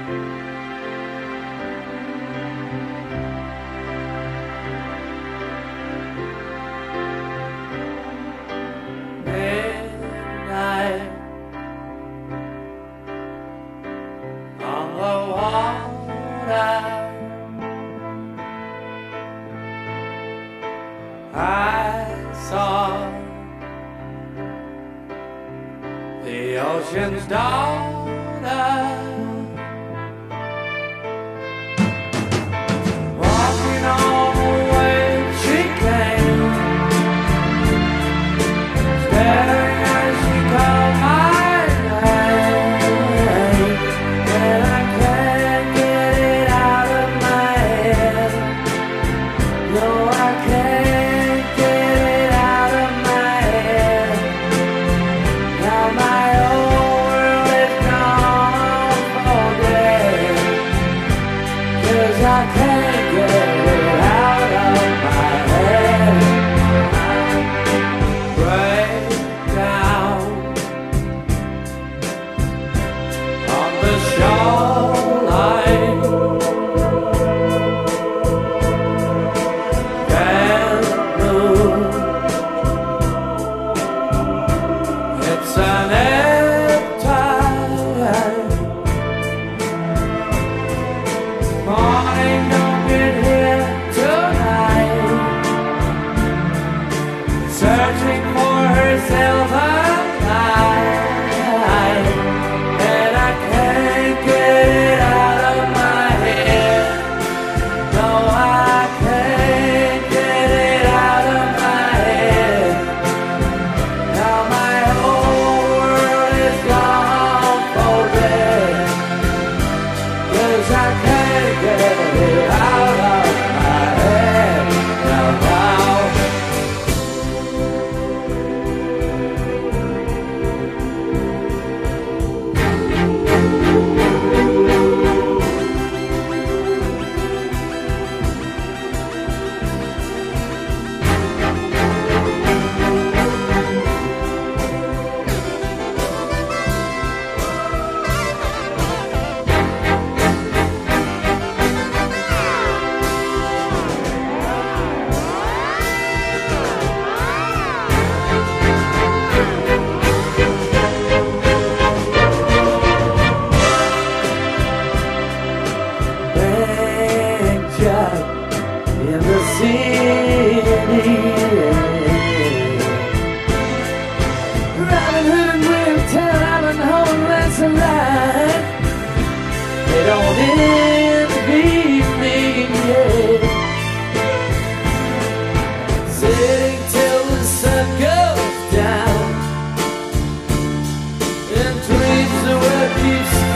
Midnight on the water, I saw the ocean's daughter walking on the way she came, staring as she called my name, and I can't get it out of my head. No, I can't get it out of my head. Now my whole world is gone for dead, 'cause I can't get it out of my head. Break down on the shoreline, and blue. It's an ebb tide. Morning don't get here tonight, searching for herself a light, and I can't get it out of my head. No, I can't get it out of my head. Now my whole world is gone for dead, 'cause I can't get it out of my head. Now, picture in the city, Robin Hood and William Tell, Ivan Home, that's a lie. They don't envy me yet. Sitting till the sun goes down and dreams of what you've